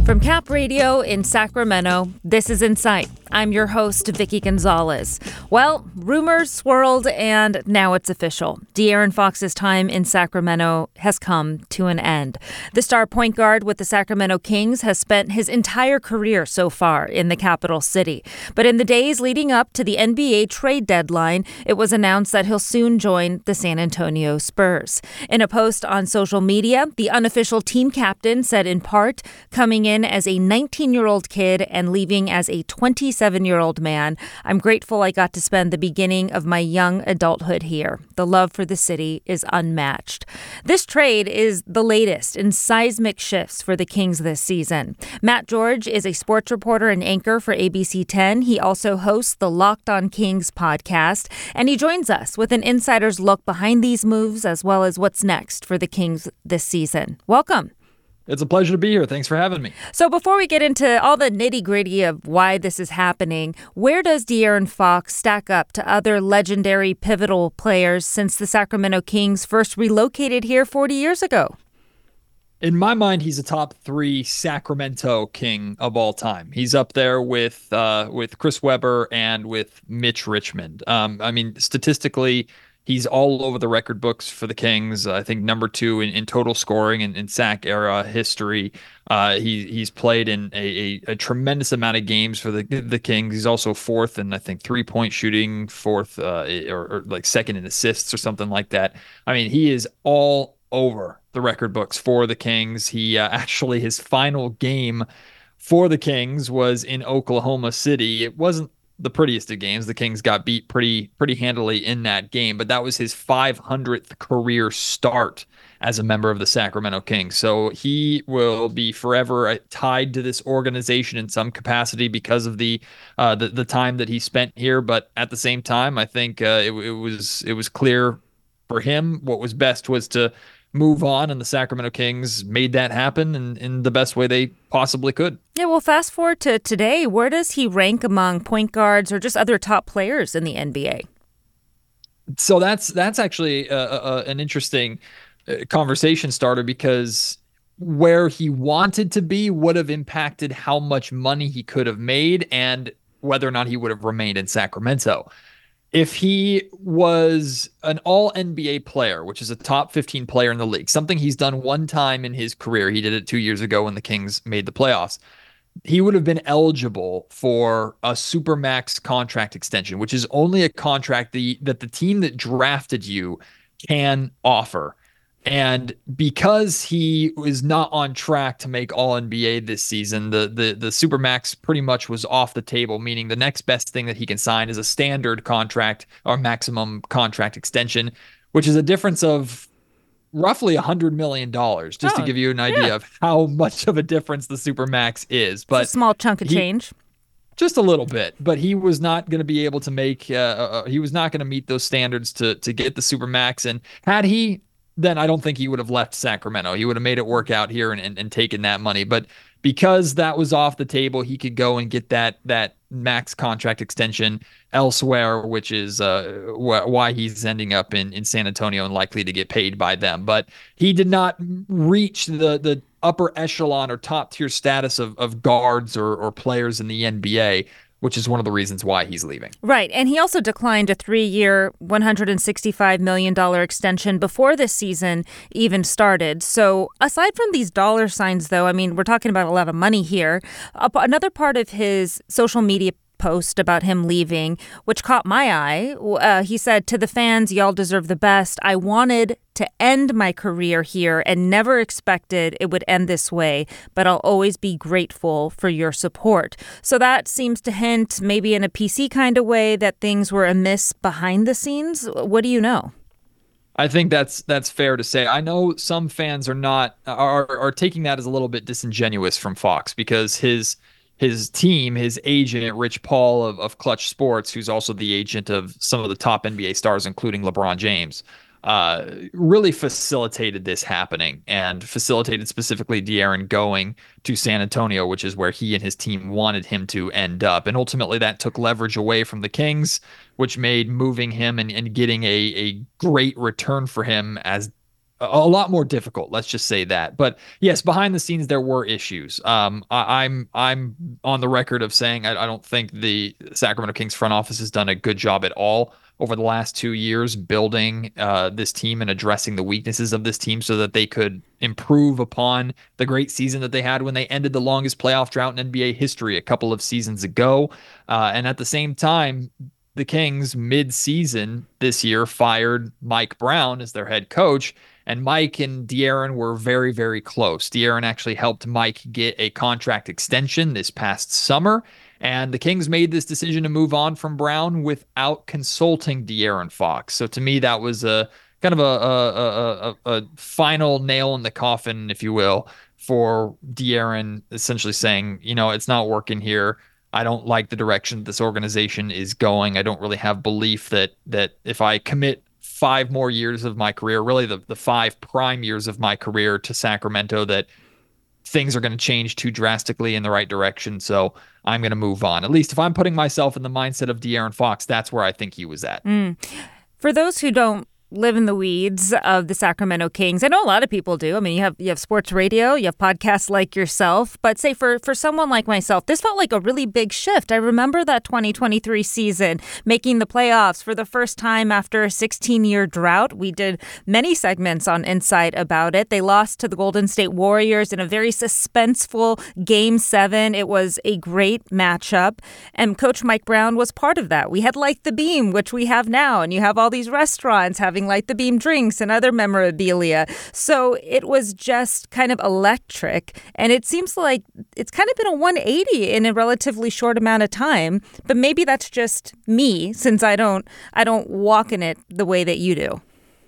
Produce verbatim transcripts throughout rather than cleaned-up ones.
From Cap Radio in Sacramento, this is Insight. I'm your host, Vicky Gonzalez. Well, rumors swirled, and now it's official. De'Aaron Fox's time in Sacramento has come to an end. The star point guard with the Sacramento Kings has spent his entire career so far in the capital city. But in the days leading up to the N B A trade deadline, it was announced that he'll soon join the San Antonio Spurs. In a post on social media, the unofficial team captain said in part, coming in as a nineteen-year-old kid and leaving as a twenty-seven-year-old man, I'm grateful I got to spend the beginning of my young adulthood here. The love for the city is unmatched. This trade is the latest in seismic shifts for the Kings this season. Matt George is a sports reporter and anchor for A B C ten. He also hosts the Locked on Kings podcast, and he joins us with an insider's look behind these moves as well as what's next for the Kings this season. Welcome. It's a pleasure to be here. Thanks for having me. So before we get into all the nitty-gritty of why this is happening, where does De'Aaron Fox stack up to other legendary pivotal players since the Sacramento Kings first relocated here forty years ago? In my mind, he's a top three Sacramento King of all time. He's up there with uh, with Chris Webber and with Mitch Richmond. Um, I mean, statistically, he's all over the record books for the Kings. I think number two in, in total scoring in, in Sac era history. Uh, he he's played in a, a, a tremendous amount of games for the the Kings. He's also fourth in I think three point shooting, fourth uh, or, or like second in assists or something like that. I mean, he is all over the record books for the Kings. He uh, actually his final game for the Kings was in Oklahoma City. It wasn't the prettiest of games. The Kings got beat pretty pretty handily in that game, but that was his five hundredth career start as a member of the Sacramento Kings. So he will be forever tied to this organization in some capacity because of the uh, the, the time that he spent here. But at the same time, I think uh, it, it was it was clear for him what was best was to move on, and the Sacramento Kings made that happen in, in the best way they possibly could. Yeah, well, fast forward to today. Where does he rank among point guards or just other top players in the N B A? So that's that's actually a, a, an interesting conversation starter, because where he wanted to be would have impacted how much money he could have made and whether or not he would have remained in Sacramento. If he was an all N B A player, which is a top fifteen player in the league, something he's done one time in his career, he did it two years ago when the Kings made the playoffs, he would have been eligible for a Supermax contract extension, which is only a contract the, that the team that drafted you can offer. And because he was not on track to make all N B A this season, the, the, the Supermax pretty much was off the table, meaning the next best thing that he can sign is a standard contract or maximum contract extension, which is a difference of roughly one hundred million dollars, just oh, to give you an idea yeah. of how much of a difference the Supermax is. But it's a small chunk of he, change. Just a little bit, but he was not going to be able to make, uh, uh, he was not going to meet those standards to to get the Supermax. And had he, then I don't think he would have left Sacramento. He would have made it work out here and, and, and taken that money. But because that was off the table, he could go and get that that max contract extension elsewhere, which is uh, wh- why he's ending up in, in San Antonio and likely to get paid by them. But he did not reach the the upper echelon or top tier status of, of guards or, or players in the N B A, which is one of the reasons why he's leaving. Right. And he also declined a three-year, one hundred sixty-five million dollars extension before this season even started. So aside from these dollar signs, though, I mean, we're talking about a lot of money here. Another part of his social media post about him leaving, which caught my eye, uh, he said, "To the fans, y'all deserve the best. I wanted to end my career here and never expected it would end this way, but I'll always be grateful for your support." So that seems to hint, maybe in a P C kind of way, that things were amiss behind the scenes. What do you know? I think that's that's fair to say. I know some fans are not are are taking that as a little bit disingenuous from Fox, because his his team, his agent, Rich Paul of, of Clutch Sports, who's also the agent of some of the top N B A stars, including LeBron James, uh, really facilitated this happening and facilitated specifically De'Aaron going to San Antonio, which is where he and his team wanted him to end up. And ultimately that took leverage away from the Kings, which made moving him and, and getting a, a great return for him as a, a lot more difficult. Let's just say that. But yes, behind the scenes there were issues. Um, I, I'm I'm on the record of saying I, I don't think the Sacramento Kings front office has done a good job at all over the last two years building uh, this team and addressing the weaknesses of this team so that they could improve upon the great season that they had when they ended the longest playoff drought in N B A history a couple of seasons ago. Uh, and at the same time, the Kings mid-season this year fired Mike Brown as their head coach, and Mike and De'Aaron were very, very close. De'Aaron actually helped Mike get a contract extension this past summer, and the Kings made this decision to move on from Brown without consulting De'Aaron Fox. So to me, that was a kind of a, a, a, a final nail in the coffin, if you will, for De'Aaron essentially saying, you know, it's not working here. I don't like the direction this organization is going. I don't really have belief that that if I commit five more years of my career, really the, the five prime years of my career to Sacramento, that things are going to change too drastically in the right direction. So I'm going to move on. At least if I'm putting myself in the mindset of De'Aaron Fox, that's where I think he was at. Mm. For those who don't live in the weeds of the Sacramento Kings, I know a lot of people do. I mean, you have you have sports radio, you have podcasts like yourself, but say for for someone like myself, this felt like a really big shift. I remember that twenty twenty-three season, making the playoffs for the first time after a sixteen-year drought. We did many segments on Insight about it. They lost to the Golden State Warriors in a very suspenseful Game seven. It was a great matchup, and Coach Mike Brown was part of that. We had Light the Beam, which we have now, and you have all these restaurants having Light the Beam drinks and other memorabilia. So it was just kind of electric. And it seems like it's kind of been a one eighty in a relatively short amount of time. But maybe that's just me, since I don't I don't walk in it the way that you do.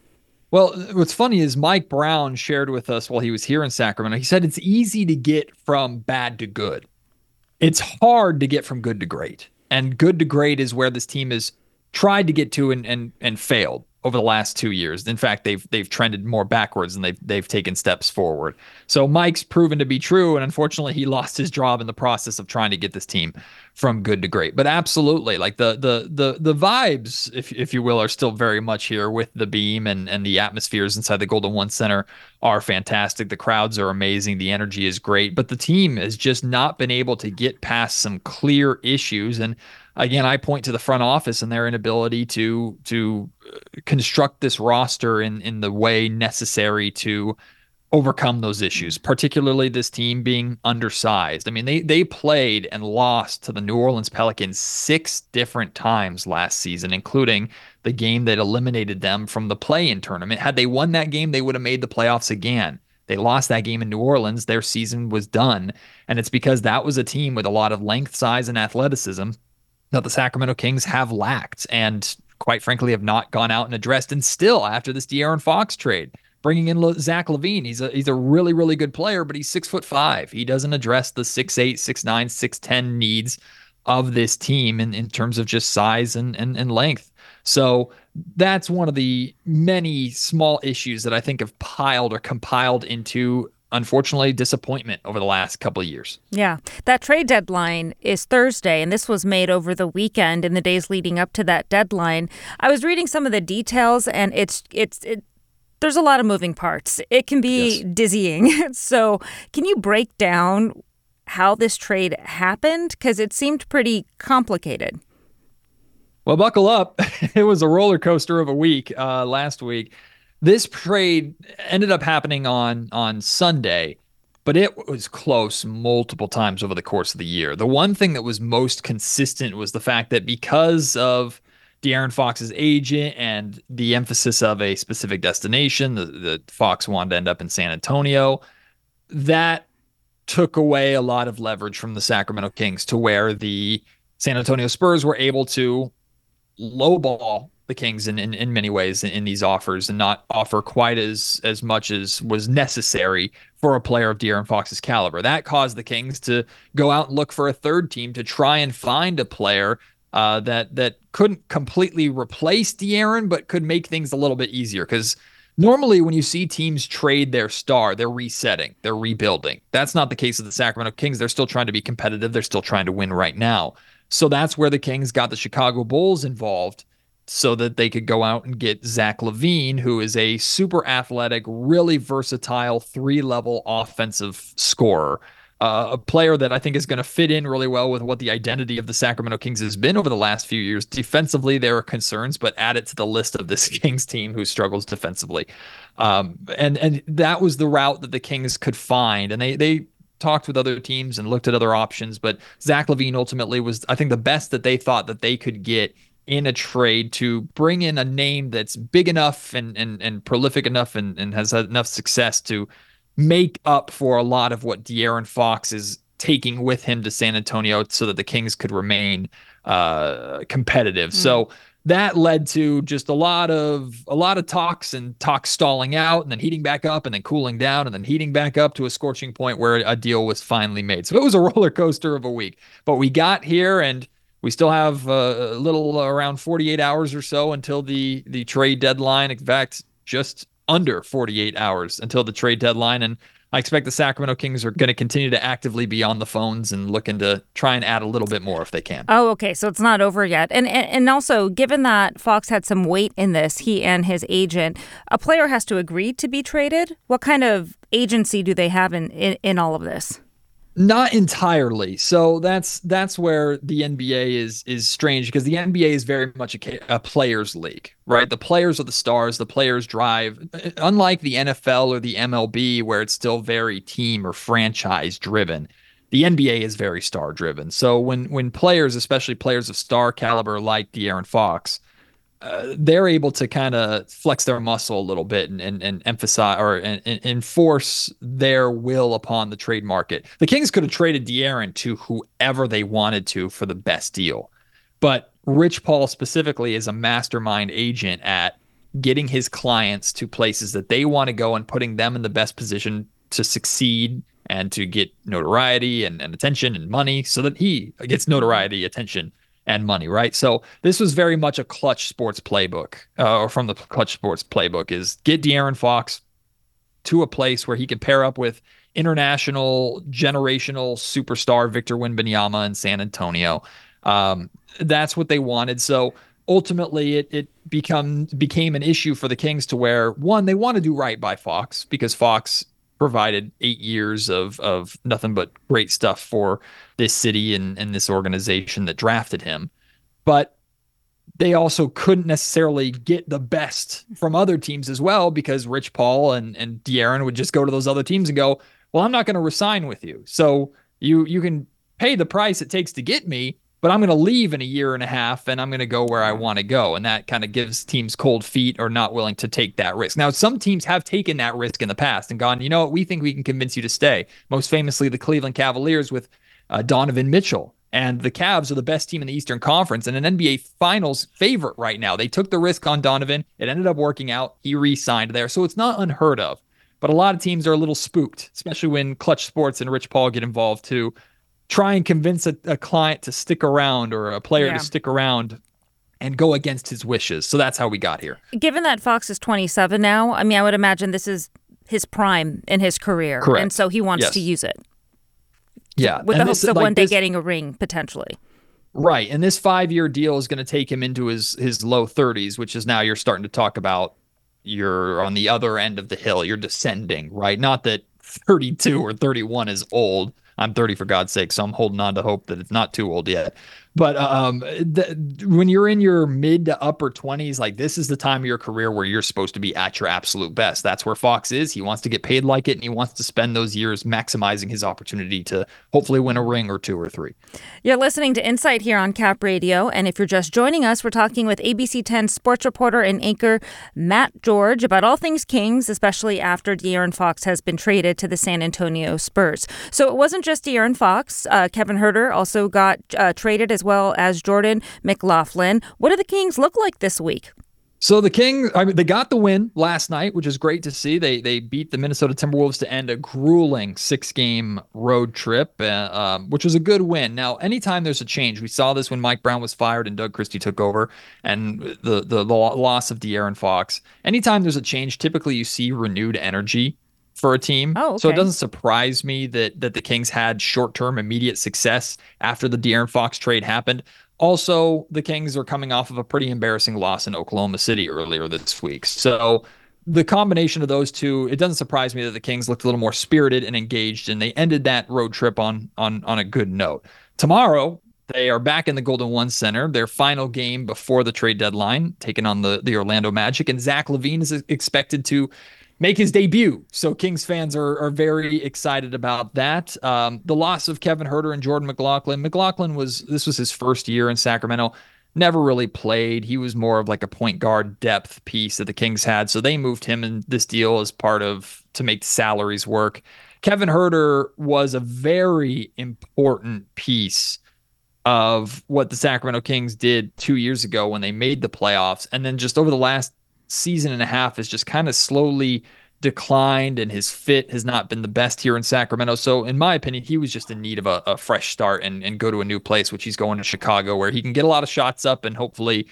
Well, what's funny is Mike Brown shared with us while he was here in Sacramento. He said it's easy to get from bad to good. It's hard to get from good to great. And good to great is where this team has tried to get to and and, and failed over the last two years. In fact, they've they've trended more backwards than they've they've taken steps forward. So Mike's proven to be true, and unfortunately, he lost his job in the process of trying to get this team from good to great. But absolutely, like the the the the vibes, if if you will, are still very much here with the Beam, and and the atmospheres inside the Golden One Center are fantastic. The crowds are amazing. The energy is great, but the team has just not been able to get past some clear issues. And again, I point to the front office and their inability to to construct this roster in in the way necessary to overcome those issues, particularly this team being undersized. I mean, they they played and lost to the New Orleans Pelicans six different times last season, including the game that eliminated them from the play-in tournament. Had they won that game, they would have made the playoffs again. They lost that game in New Orleans. Their season was done. And it's because that was a team with a lot of length, size, and athleticism that the Sacramento Kings have lacked and, quite frankly, have not gone out and addressed. And still, after this De'Aaron Fox trade, bringing in Zach LaVine, he's a he's a really, really good player, but he's six foot five. He doesn't address the six eight, six nine, six ten needs of this team in, in terms of just size and, and, and length. So that's one of the many small issues that I think have piled or compiled into, unfortunately, disappointment over the last couple of years. Yeah. That trade deadline is Thursday, and this was made over the weekend in the days leading up to that deadline. I was reading some of the details, and it's it's it, there's a lot of moving parts. It can be yes. dizzying. So can you break down how this trade happened? Because it seemed pretty complicated. Well, buckle up. It was a roller coaster of a week uh, last week. This trade ended up happening on on Sunday, but it was close multiple times over the course of the year. The one thing that was most consistent was the fact that because of De'Aaron Fox's agent and the emphasis of a specific destination, the, the Fox wanted to end up in San Antonio, that took away a lot of leverage from the Sacramento Kings to where the San Antonio Spurs were able to lowball the Kings in, in, in many ways in, in these offers and not offer quite as, as much as was necessary for a player of De'Aaron Fox's caliber. That caused the Kings to go out and look for a third team to try and find a player uh, that that couldn't completely replace De'Aaron, but could make things a little bit easier. Because normally when you see teams trade their star, they're resetting, they're rebuilding. That's not the case of the Sacramento Kings. They're still trying to be competitive. They're still trying to win right now. So that's where the Kings got the Chicago Bulls involved so that they could go out and get Zach LaVine, who is a super athletic, really versatile three-level offensive scorer. Uh, a player that I think is going to fit in really well with what the identity of the Sacramento Kings has been over the last few years. Defensively, there are concerns, but add it to the list of this Kings team who struggles defensively. Um, and and that was the route that the Kings could find. And they they talked with other teams and looked at other options, but Zach LaVine ultimately was, I think, the best that they thought that they could get in a trade to bring in a name that's big enough and and and prolific enough and, and has had enough success to make up for a lot of what De'Aaron Fox is taking with him to San Antonio so that the Kings could remain uh, competitive. Mm. So that led to just a lot of a lot of talks and talks stalling out and then heating back up and then cooling down and then heating back up to a scorching point where a deal was finally made. So it was a roller coaster of a week, but we got here and we still have a little around forty-eight hours or so until the the trade deadline. In fact, just under forty-eight hours until the trade deadline. And I expect the Sacramento Kings are going to continue to actively be on the phones and looking to try and add a little bit more if they can. Oh, okay. So it's not over yet. And, and and also, given that Fox had some weight in this, he and his agent, a player has to agree to be traded. What kind of agency do they have in, in, in all of this? Not entirely. So that's that's where the N B A is is strange, because the N B A is very much a, a players league, right? The players are the stars. The players drive. Unlike the N F L or the M L B, where it's still very team or franchise driven, the N B A is very star driven. So when when players, especially players of star caliber like De'Aaron Fox, Uh, they're able to kind of flex their muscle a little bit and, and, and emphasize or and, and enforce their will upon the trade market. The Kings could have traded De'Aaron to whoever they wanted to for the best deal. But Rich Paul specifically is a mastermind agent at getting his clients to places that they want to go and putting them in the best position to succeed and to get notoriety and, and attention and money so that he gets notoriety, attention, and money, right? So this was very much a Clutch Sports playbook, uh, or from the Clutch Sports playbook, is get De'Aaron Fox to a place where he can pair up with international, generational superstar Victor Wembanyama in San Antonio. Um, that's what they wanted. So ultimately, it it become became an issue for the Kings to where, one, they want to do right by Fox because Fox provided eight years of of nothing but great stuff for this city and, and this organization that drafted him. But they also couldn't necessarily get the best from other teams as well, because Rich Paul and, and De'Aaron would just go to those other teams and go, well, I'm not going to resign with you. So you you can pay the price it takes to get me, but I'm going to leave in a year and a half and I'm going to go where I want to go. And that kind of gives teams cold feet or not willing to take that risk. Now, some teams have taken that risk in the past and gone, you know what, we think we can convince you to stay. Most famously, the Cleveland Cavaliers with uh, Donovan Mitchell. And the Cavs are the best team in the Eastern Conference and an N B A Finals favorite right now. They took the risk on Donovan. It ended up working out. He re-signed there. So it's not unheard of. But a lot of teams are a little spooked, especially when Clutch Sports and Rich Paul get involved to try and convince a, a client to stick around or a player yeah. to stick around and go against his wishes. So that's how we got here. Given that Fox is twenty-seven now, I mean, I would imagine this is his prime in his career. Correct. And so he wants yes. to use it. Yeah. With and the this, hopes of like one day this, getting a ring, potentially. Right. And this five-year deal is going to take him into his his low thirties, which is now you're starting to talk about you're on the other end of the hill. You're descending, right? Not that thirty-two or thirty-one is old. I'm thirty, for God's sake, so I'm holding on to hope that it's not too old yet. But um, the, when you're in your mid to upper twenties, like this is the time of your career where you're supposed to be at your absolute best. That's where Fox is. He wants to get paid like it, and he wants to spend those years maximizing his opportunity to hopefully win a ring or two or three. You're listening to Insight here on Cap Radio, and if you're just joining us, we're talking with A B C ten sports reporter and anchor Matt George about all things Kings, especially after De'Aaron Fox has been traded to the San Antonio Spurs. So it wasn't just De'Aaron Fox. Uh, Kevin Huerter also got uh, traded as well as Jordan McLaughlin. What do the Kings look like this week? So the Kings, I mean, they got the win last night, which is great to see. They they beat the Minnesota Timberwolves to end a grueling six-game road trip, uh, um, which was a good win. Now, anytime there's a change, we saw this when Mike Brown was fired and Doug Christie took over, and the the, the loss of De'Aaron Fox. Anytime there's a change, typically you see renewed energy for a team. Oh, okay. So it doesn't surprise me that that the Kings had short-term immediate success after the De'Aaron Fox trade happened. Also, the Kings are coming off of a pretty embarrassing loss in Oklahoma City earlier this week. So the combination of those two, it doesn't surprise me that the Kings looked a little more spirited and engaged, and they ended that road trip on on on a good note. Tomorrow, they are back in the Golden One Center, their final game before the trade deadline, taking on the, the Orlando Magic, and Zach LaVine is expected to make his debut. So Kings fans are, are very excited about that. Um, the loss of Kevin Huerter and Jordan McLaughlin. McLaughlin was, this was his first year in Sacramento, never really played. He was more of like a point guard depth piece that the Kings had. So they moved him in this deal as part of, to make salaries work. Kevin Huerter was a very important piece of what the Sacramento Kings did two years ago when they made the playoffs. And then just over the last season and a half has just kind of slowly declined, and his fit has not been the best here in Sacramento. So in my opinion, he was just in need of a, a fresh start and, and go to a new place, which he's going to Chicago, where he can get a lot of shots up and hopefully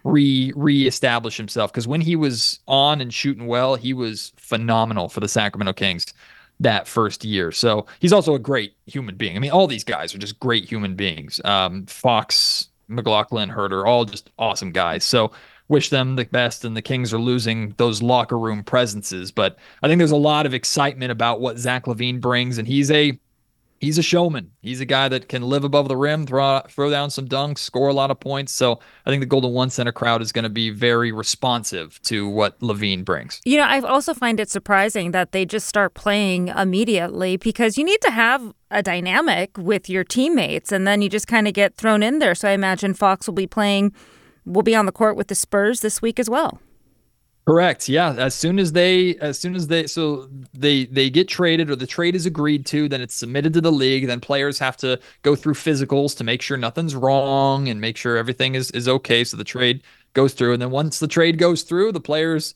re reestablish himself. Because when he was on and shooting well, he was phenomenal for the Sacramento Kings that first year. So he's also a great human being. I mean, all these guys are just great human beings. Um, Fox, McLaughlin, Huerter, all just awesome guys. So wish them the best, and the Kings are losing those locker room presences. But I think there's a lot of excitement about what Zach LaVine brings, and he's a he's a showman. He's a guy that can live above the rim, throw throw down some dunks, score a lot of points. So I think the Golden One Center crowd is going to be very responsive to what LaVine brings. You know, I also find it surprising that they just start playing immediately, because you need to have a dynamic with your teammates, and then you just kind of get thrown in there. So I imagine Fox will be playing will be on the court with the Spurs this week as well. Correct. Yeah. As soon as they, as soon as they, so they, they get traded, or the trade is agreed to, then it's submitted to the league. Then players have to go through physicals to make sure nothing's wrong and make sure everything is, is okay. So the trade goes through. And then once the trade goes through, the players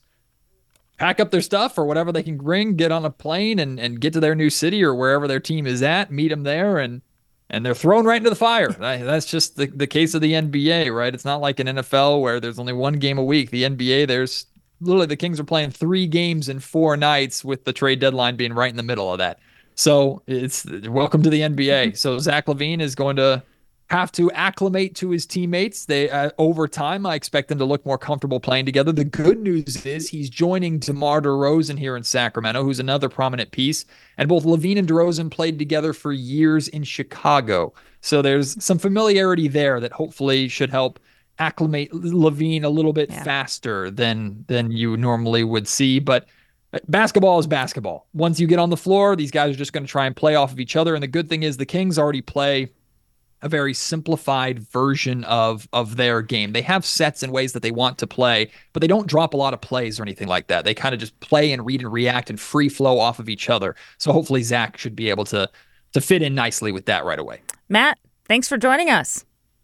pack up their stuff or whatever they can bring, get on a plane and, and get to their new city or wherever their team is at, meet them there, and And they're thrown right into the fire. That's just the, the case of the N B A, right? It's not like an N F L where there's only one game a week. The N B A, there's literally the Kings are playing three games in four nights, with the trade deadline being right in the middle of that. So it's welcome to the N B A. So Zach LaVine is going to have to acclimate to his teammates. They uh, over time, I expect them to look more comfortable playing together. The good news is he's joining DeMar DeRozan here in Sacramento, who's another prominent piece. And both LaVine and DeRozan played together for years in Chicago. So there's some familiarity there that hopefully should help acclimate LaVine a little bit yeah. faster than than you normally would see. But basketball is basketball. Once you get on the floor, these guys are just going to try and play off of each other. And the good thing is the Kings already play a very simplified version of of their game. They have sets and ways that they want to play, but they don't drop a lot of plays or anything like that. They kind of just play and read and react and free flow off of each other. So hopefully Zach should be able to to fit in nicely with that right away. Matt, thanks for joining us.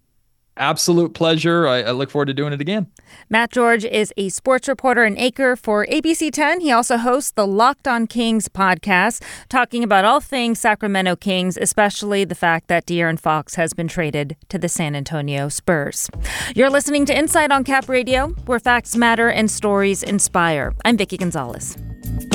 Absolute pleasure. I, I look forward to doing it again. Matt George is a sports reporter and anchor for A B C ten. He also hosts the Locked on Kings podcast, talking about all things Sacramento Kings, especially the fact that De'Aaron Fox has been traded to the San Antonio Spurs. You're listening to Insight on Cap Radio, where facts matter and stories inspire. I'm Vicki Gonzalez.